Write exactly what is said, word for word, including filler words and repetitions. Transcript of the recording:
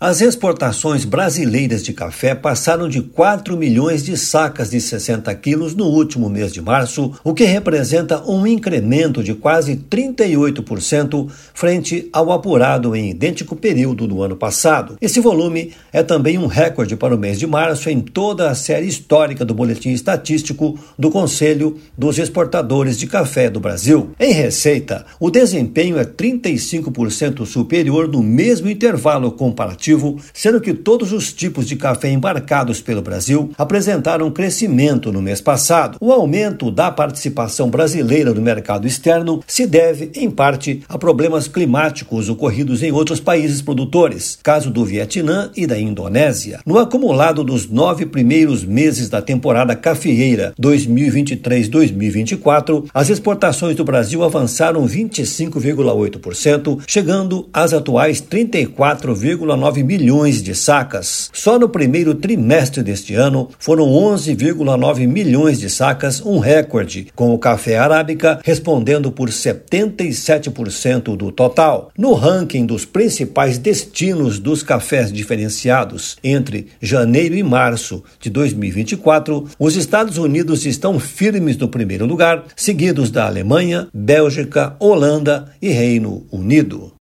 As exportações brasileiras de café passaram de quatro milhões de sacas de sessenta quilos no último mês de março, o que representa um incremento de quase trinta e oito por cento frente ao apurado em idêntico período do ano passado. Esse volume é também um recorde para o mês de março em toda a série histórica do Boletim Estatístico do Conselho dos Exportadores de Café do Brasil. Em receita, o desempenho é trinta e cinco por cento superior no mesmo intervalo comparativo, sendo que todos os tipos de café embarcados pelo Brasil apresentaram crescimento no mês passado. O aumento da participação brasileira no mercado externo se deve, em parte, a problemas climáticos ocorridos em outros países produtores, caso do Vietnã e da Indonésia. No acumulado dos nove primeiros meses da temporada cafeeira dois mil e vinte e três a dois mil e vinte e quatro, as exportações do Brasil avançaram vinte e cinco vírgula oito por cento, chegando às atuais trinta e quatro vírgula nove milhões de sacas. Só no primeiro trimestre deste ano foram onze vírgula nove milhões de sacas, um recorde, com o café arábica respondendo por setenta e sete por cento do total. No ranking dos principais destinos dos cafés diferenciados entre janeiro e março de dois mil e vinte e quatro, os Estados Unidos estão firmes no primeiro lugar, seguidos da Alemanha, Bélgica, Holanda e Reino Unido.